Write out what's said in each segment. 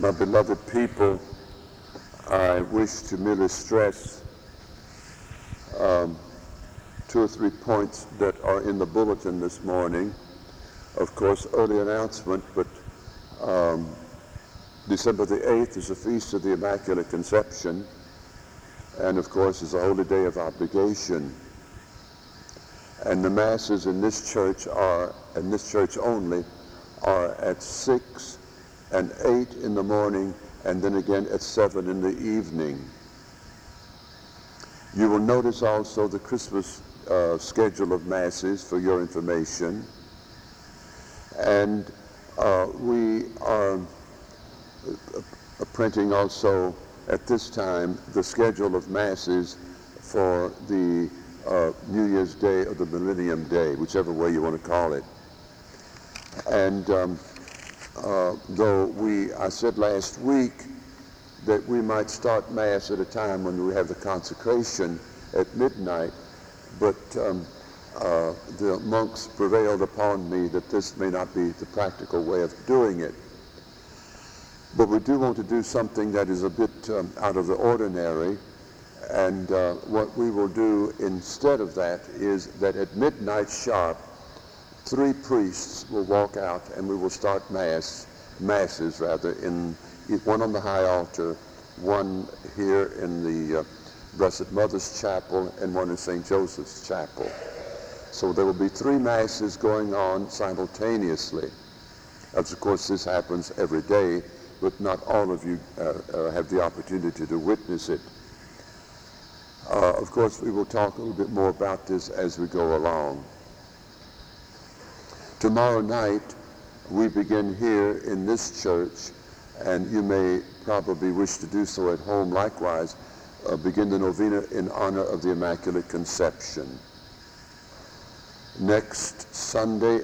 My beloved people, I wish to merely stress 2 or 3 points that are in the bulletin this morning. Of course, early announcement, but December the 8th is the Feast of the Immaculate Conception, and of course is a holy day of obligation. And the masses in this church only, are at 6 and 8 in the morning, and then again at 7 in the evening. You will notice also the Christmas schedule of masses for your information. And we are printing also at this time the schedule of masses for the New Year's Day or the Millennium Day, whichever way you want to call it. And though I said last week that we might start Mass at a time when we have the consecration at midnight, but the monks prevailed upon me that this may not be the practical way of doing it. But we do want to do something that is a bit out of the ordinary, and what we will do instead of that is that at midnight sharp, 3 priests will walk out and we will start masses in one on the high altar, one here in the Blessed Mother's Chapel, and one in St. Joseph's Chapel. So there will be 3 masses going on simultaneously. As of course this happens every day, but not all of you have the opportunity to witness it. Of course, we will talk a little bit more about this as we go along. Tomorrow night, we begin here in this church, and you may probably wish to do so at home likewise, begin the novena in honor of the Immaculate Conception. Next Saturday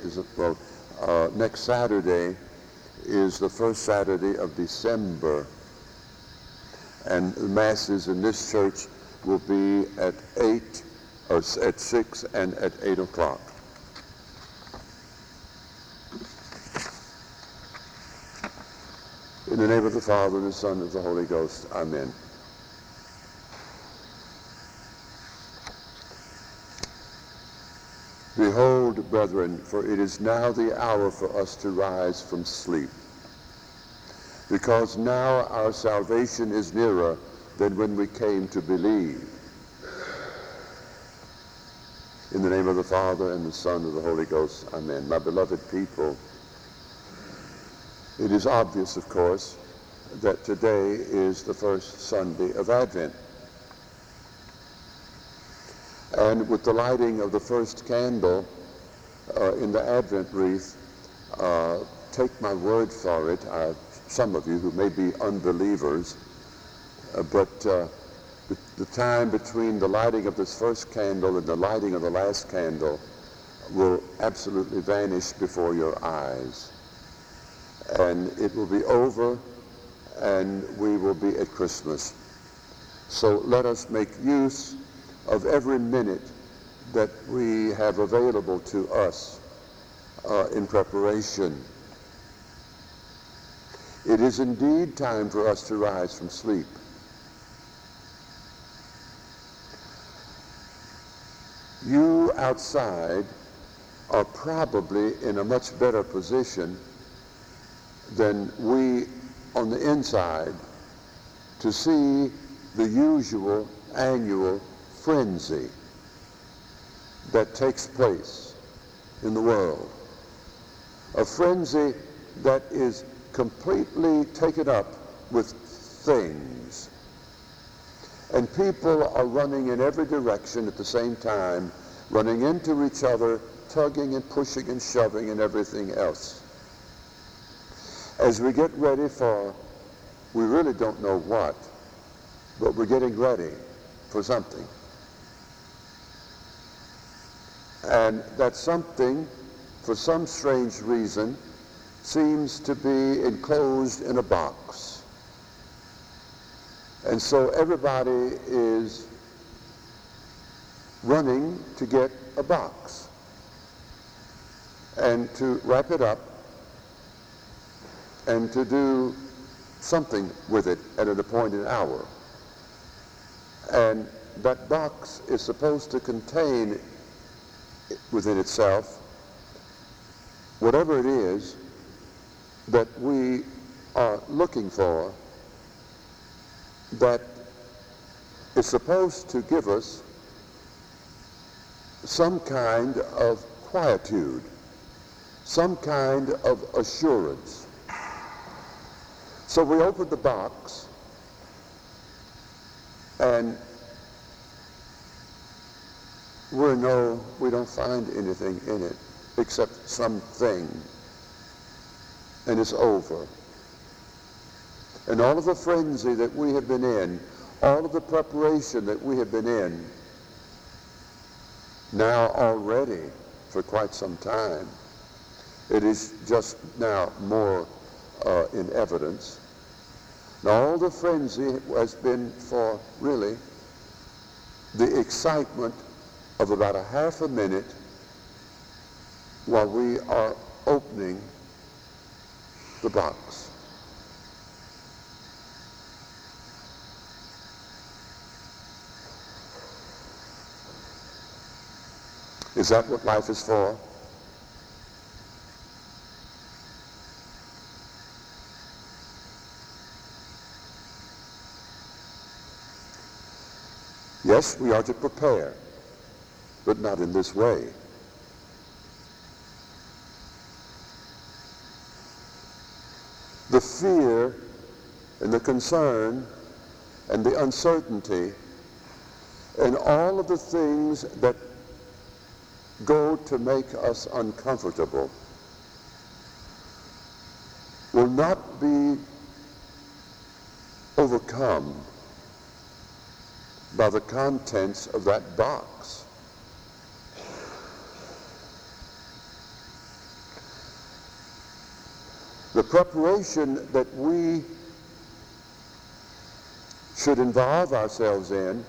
is the first Saturday of December, and the masses in this church will be at 8 or at 6 and at 8 o'clock. In the name of the Father, and the Son, and of the Holy Ghost. Amen. Behold, brethren, for it is now the hour for us to rise from sleep, because now our salvation is nearer than when we came to believe. In the name of the Father, and the Son, and of the Holy Ghost. Amen. My beloved people, it is obvious, of course, that today is the first Sunday of Advent. And with the lighting of the first candle in the Advent wreath, take my word for it, some of you who may be unbelievers, but the time between the lighting of this first candle and the lighting of the last candle will absolutely vanish before your eyes. And it will be over, and we will be at Christmas. So let us make use of every minute that we have available to us in preparation. It is indeed time for us to rise from sleep. You outside are probably in a much better position than we on the inside to see the usual annual frenzy that takes place in the world. A frenzy that is completely taken up with things. And people are running in every direction at the same time, running into each other, tugging and pushing and shoving and everything else. As we get ready for, we really don't know what, but we're getting ready for something. And that something, for some strange reason, seems to be enclosed in a box. And so everybody is running to get a box and to wrap it up and to do something with it at an appointed hour. And that box is supposed to contain within itself whatever it is that we are looking for, that is supposed to give us some kind of quietude, some kind of assurance. So we open the box, and we don't find anything in it except something, and it's over. And all of the frenzy that we have been in, all of the preparation that we have been in, now already for quite some time, it is just now more in evidence. Now all the frenzy has been for really the excitement of about a half a minute while we are opening the box. Is that what life is for? Yes, we are to prepare, but not in this way. The fear and the concern and the uncertainty and all of the things that go to make us uncomfortable will not be overcome by the contents of that box. The preparation that we should involve ourselves in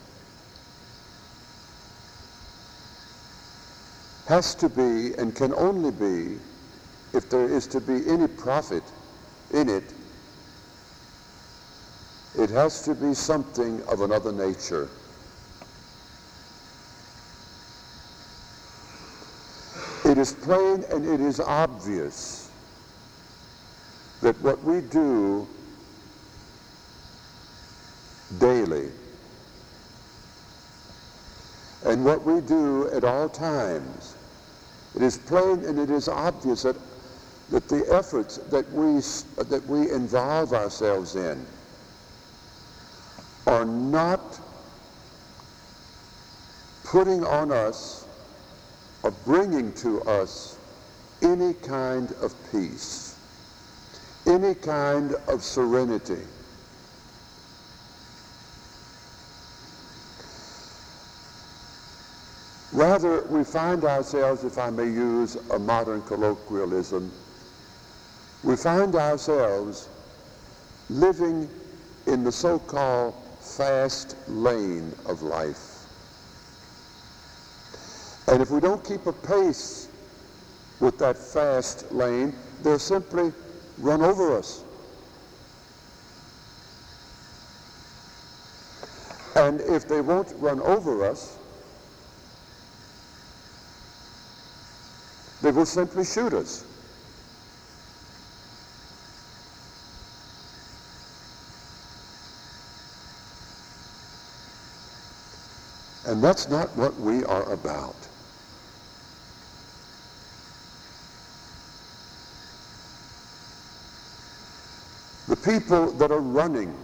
has to be and can only be, if there is to be any profit in it, it has to be something of another nature. It is plain and it is obvious that what we do daily and what we do at all times, it is plain and it is obvious that the efforts that we involve ourselves in are not putting on us or bringing to us any kind of peace, any kind of serenity. Rather, we find ourselves, if I may use a modern colloquialism, we find ourselves living in the so-called fast lane of life. And if we don't keep a pace with that fast lane, they'll simply run over us. And if they won't run over us, they will simply shoot us. And that's not what we are about. The people that are running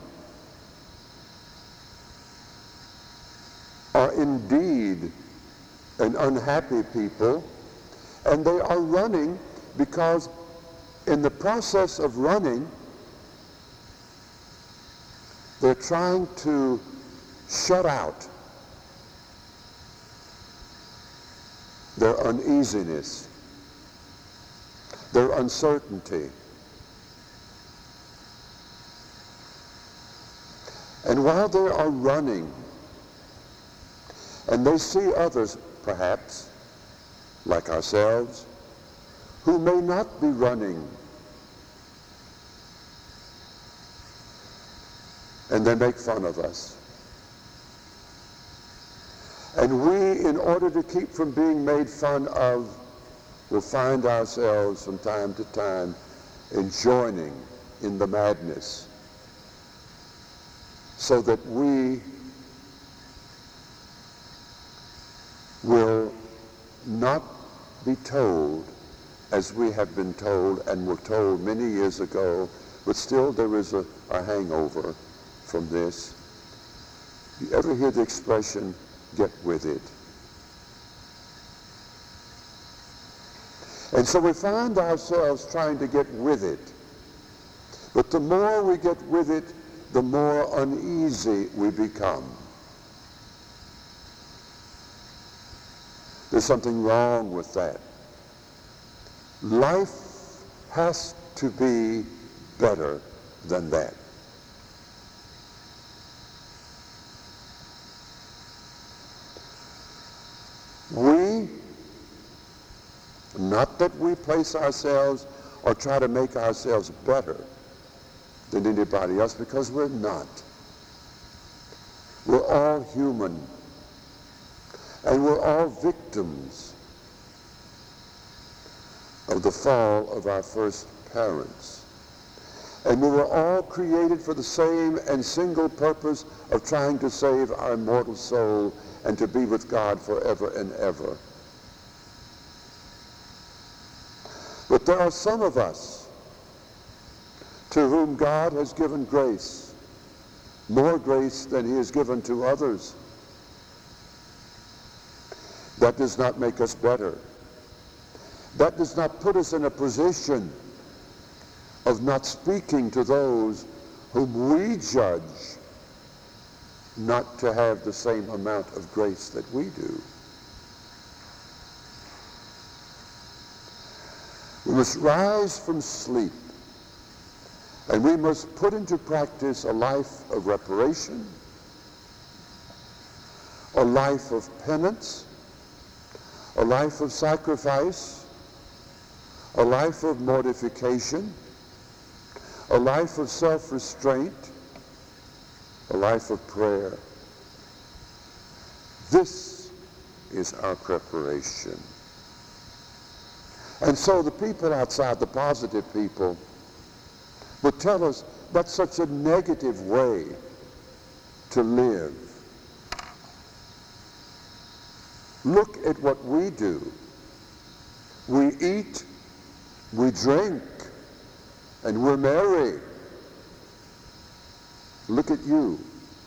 are indeed an unhappy people, and they are running because in the process of running, they're trying to shut out their uneasiness, their uncertainty. And while they are running, and they see others, perhaps, like ourselves, who may not be running, and they make fun of us. And we, in order to keep from being made fun of, will find ourselves from time to time in joining in the madness, so that we will not be told as we have been told and were told many years ago, but still there is a hangover from this. You ever hear the expression, get with it? And so we find ourselves trying to get with it. But the more we get with it, the more uneasy we become. There's something wrong with that. Life has to be better than that. Not that we place ourselves or try to make ourselves better than anybody else, because we're not. We're all human, and we're all victims of the fall of our first parents. And we were all created for the same and single purpose of trying to save our immortal soul and to be with God forever and ever. But there are some of us to whom God has given grace, more grace than he has given to others. That does not make us better. That does not put us in a position of not speaking to those whom we judge not to have the same amount of grace that we do. We must rise from sleep, and we must put into practice a life of reparation, a life of penance, a life of sacrifice, a life of mortification, a life of self-restraint, a life of prayer. This is our preparation. And so the people outside, the positive people, would tell us that's such a negative way to live. Look at what we do. We eat, we drink, and we're merry. Look at you.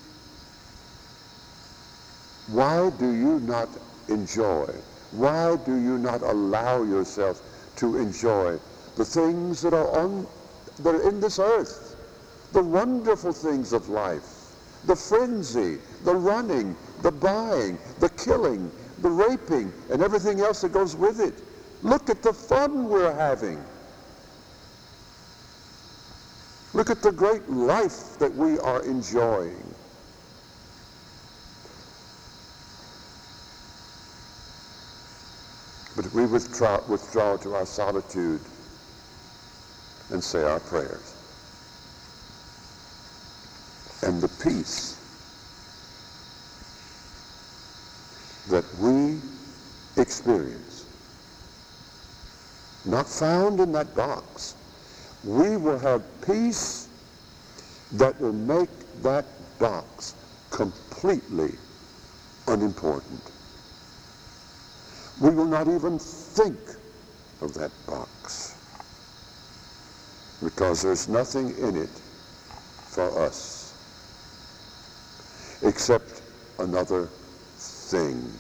Why do you not enjoy? Why do you not allow yourself to enjoy the things that are in this earth, the wonderful things of life, the frenzy, the running, the buying, the killing, the raping, and everything else that goes with it? Look at the fun we're having. Look at the great life that we are enjoying. But we withdraw to our solitude and say our prayers. And the peace that we experience, not found in that box, we will have peace that will make that box completely unimportant. We will not even think of that box, because there's nothing in it for us except another thing.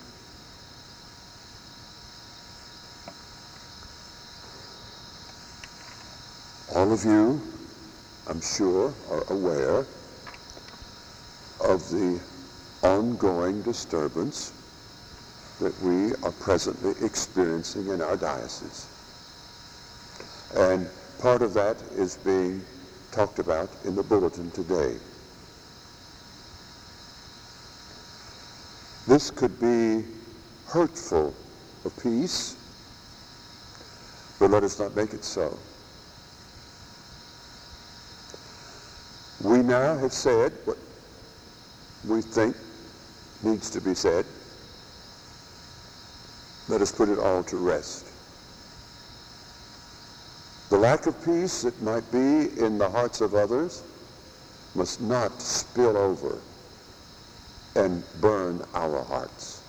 All of you, I'm sure, are aware of the ongoing disturbance that we are presently experiencing in our diocese. And part of that is being talked about in the bulletin today. This could be hurtful of peace, but let us not make it so. We now have said what we think needs to be said. Let us put it all to rest. The lack of peace that might be in the hearts of others must not spill over and burn our hearts.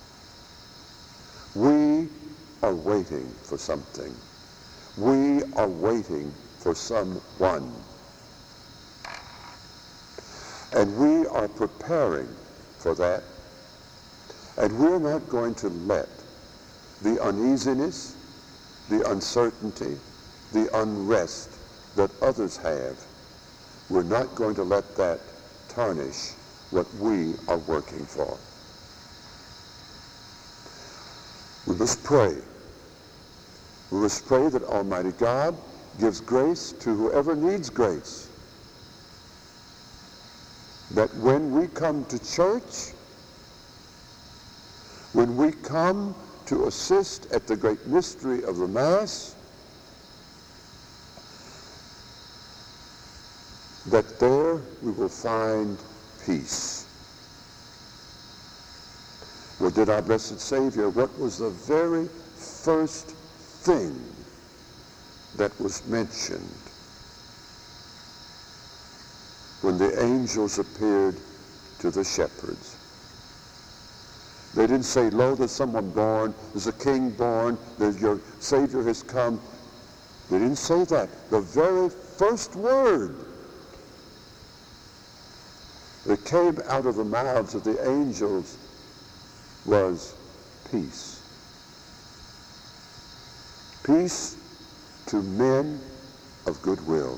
We are waiting for something. We are waiting for someone. And we are preparing for that. And we're not going to let the uneasiness, the uncertainty, the unrest that others have, we're not going to let that tarnish what we are working for. We must pray. We must pray that Almighty God gives grace to whoever needs grace. That when we come to church, when we come to assist at the great mystery of the Mass, that there we will find peace. What did our blessed Savior, what was the very first thing that was mentioned when the angels appeared to the shepherds? They didn't say, lo, there's someone born, there's a king born, your Savior has come. They didn't say that. The very first word that came out of the mouths of the angels was peace. Peace to men of goodwill.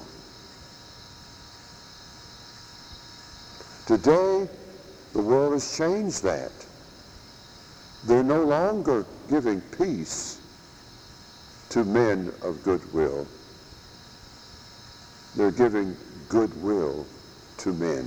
Today, the world has changed that. They're no longer giving peace to men of goodwill. They're giving goodwill to men.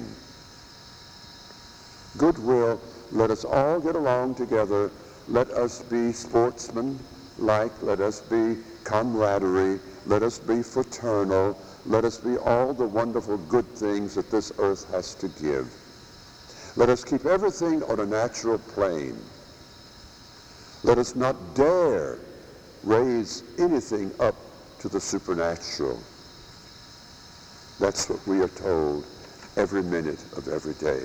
Goodwill, let us all get along together. Let us be sportsmen-like. Let us be camaraderie. Let us be fraternal. Let us be all the wonderful good things that this earth has to give. Let us keep everything on a natural plane. Let us not dare raise anything up to the supernatural. That's what we are told every minute of every day.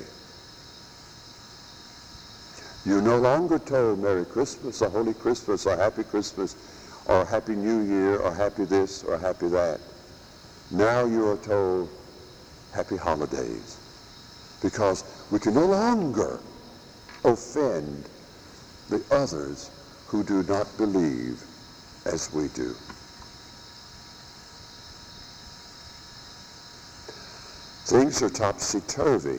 You're no longer told Merry Christmas or Holy Christmas or Happy Christmas or Happy New Year or Happy this or Happy that. Now you are told Happy Holidays, because we can no longer offend the others who do not believe as we do. Things are topsy-turvy.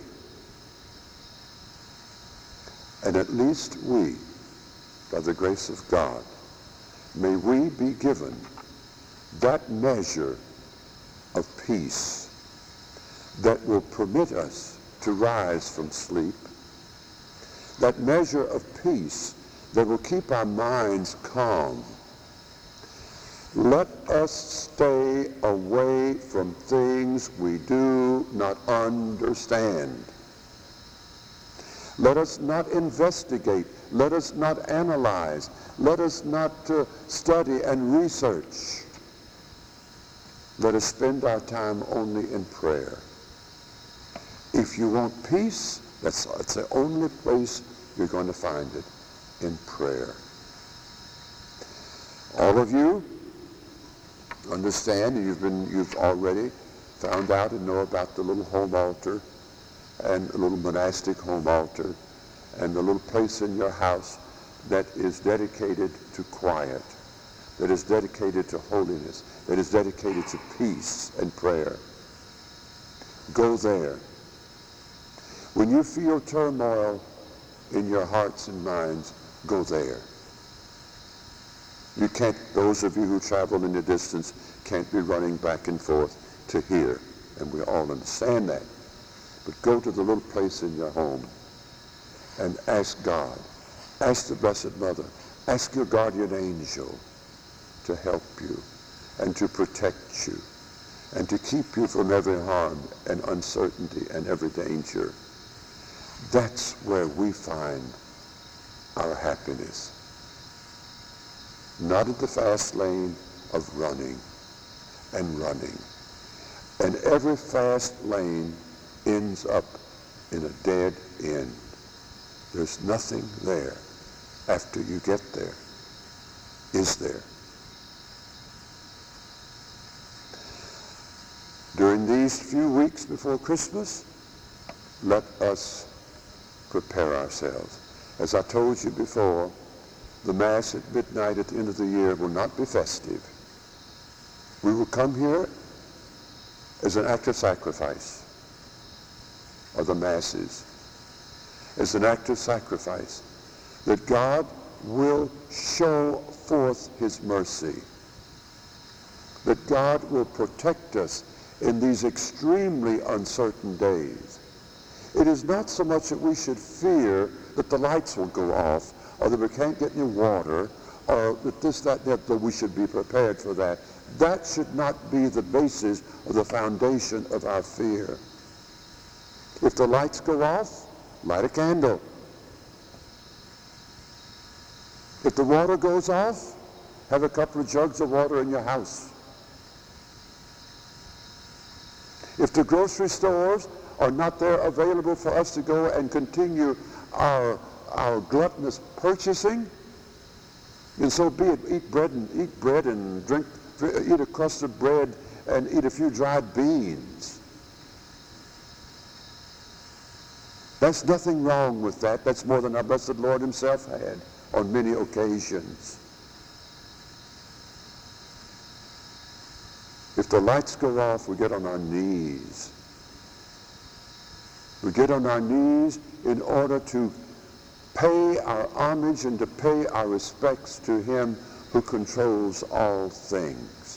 And at least we, by the grace of God, may we be given that measure of peace that will permit us to rise from sleep, that measure of peace that will keep our minds calm. Let us stay away from things we do not understand. Let us not investigate. Let us not analyze. Let us not study and research. Let us spend our time only in prayer. If you want peace, that's the only place you're going to find it, in prayer. All of you understand, you've already found out and know about the little home altar and a little monastic home altar and the little place in your house that is dedicated to quiet, that is dedicated to holiness, that is dedicated to peace and prayer. Go there. When you feel turmoil in your hearts and minds, go there. You can't, those of you who travel in the distance can't be running back and forth to here, and we all understand that. But go to the little place in your home and ask God, ask the Blessed Mother, ask your guardian angel to help you and to protect you and to keep you from every harm and uncertainty and every danger. That's where we find our happiness. Not in the fast lane of running and running. And every fast lane ends up in a dead end. There's nothing there after you get there, is there? During these few weeks before Christmas, let us prepare ourselves. As I told you before, the Mass at midnight at the end of the year will not be festive. We will come here as an act of sacrifice, or the Masses, as an act of sacrifice, that God will show forth his mercy, that God will protect us in these extremely uncertain days. It is not so much that we should fear that the lights will go off, or that we can't get any water, or that this, that, that we should be prepared for that. That should not be the basis or the foundation of our fear. If the lights go off, light a candle. If the water goes off, have a couple of jugs of water in your house. If the grocery stores are not there available for us to go and continue our gluttonous purchasing, and so be it. Eat bread and drink, eat a crust of bread and eat a few dried beans. There's nothing wrong with that. That's more than our blessed Lord himself had on many occasions. If the lights go off, we get on our knees. We get on our knees in order to pay our homage and to pay our respects to him who controls all things.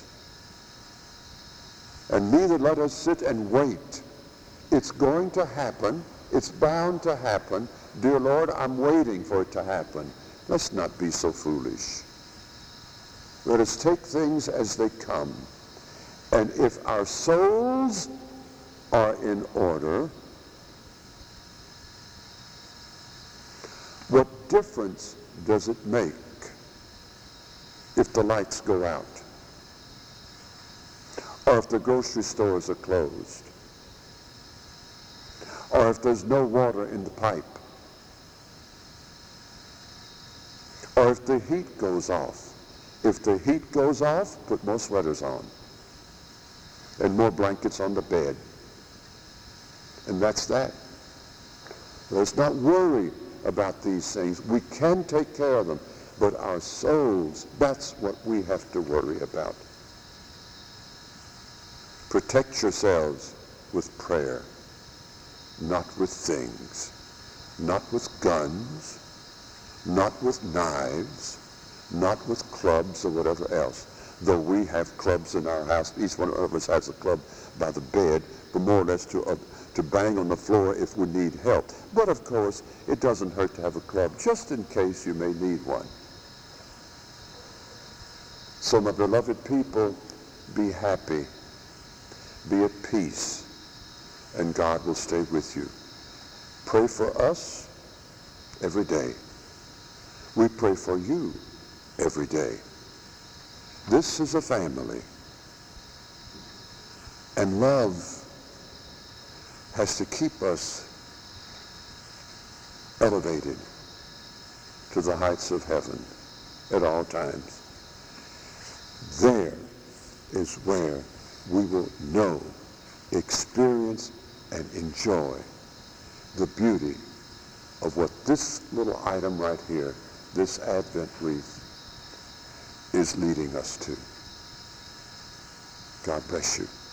And neither let us sit and wait. It's going to happen. It's bound to happen. Dear Lord, I'm waiting for it to happen. Let's not be so foolish. Let us take things as they come. And if our souls are in order, what difference does it make if the lights go out? Or if the grocery stores are closed? Or if there's no water in the pipe? Or if the heat goes off? If the heat goes off, put more sweaters on and more blankets on the bed. And that's that. Let's not worry about these things. We can take care of them, but our souls, that's what we have to worry about. Protect yourselves with prayer, not with things, not with guns, not with knives, not with clubs or whatever else. Though we have clubs in our house, each one of us has a club by the bed, but more or less to bang on the floor if we need help. But of course, it doesn't hurt to have a club, just in case you may need one. So my beloved people, be happy, be at peace, and God will stay with you. Pray for us every day. We pray for you every day. This is a family. And love has to keep us elevated to the heights of heaven at all times. There is where we will know, experience, and enjoy the beauty of what this little item right here, this Advent wreath, is leading us to. God bless you.